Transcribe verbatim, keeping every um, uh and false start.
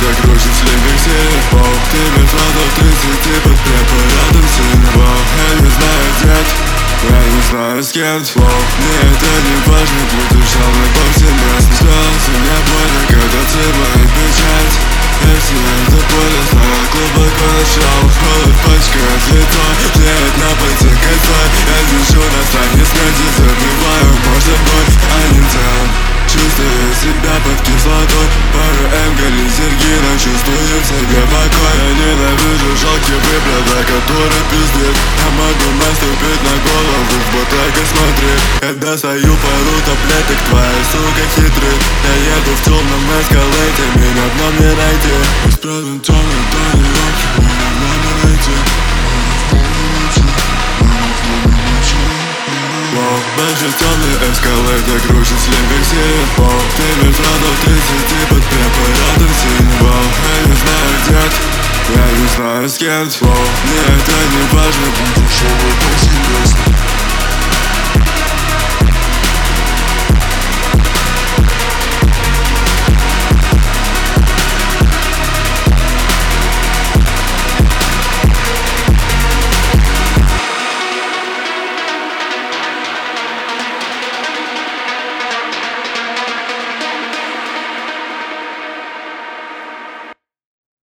так кружит член как сирен. Воу, ты мертва до тридцати под препаратом сильно. Воу, я не знаю, дед, я не знаю с кем. Воу, мне это не важно, будешь жалобы повсеместно. Слезы мне больно, когда цепает печать. Если это поле знаю, глубоко начал. Холод пачкает лицо, тлеет на пальце кольцо. Я держу на стане смерти, забиваю, может быть, а не целым. Чувствую себя под кислотой. Пару эм глизергина, чувствую в себе покой. Я ненавижу жалкий выблядок, который пиздит. Я могу наступить на голову, вот так и смотри. Когда стою пару таблеток, твоя сука хитрит. Я еду в темном эскалейте, меня в дном не найти. Беспросвен темный дорог, меня в дном не найти. Воу, больше темный эскалейт, кружит член как сирен. Воу, ты мертва до тридцати под препаратом сильно. Воу, я не знаю, дед, я не знаю с кем. Воу, мне это не важно, будешь жалобы повсеместно.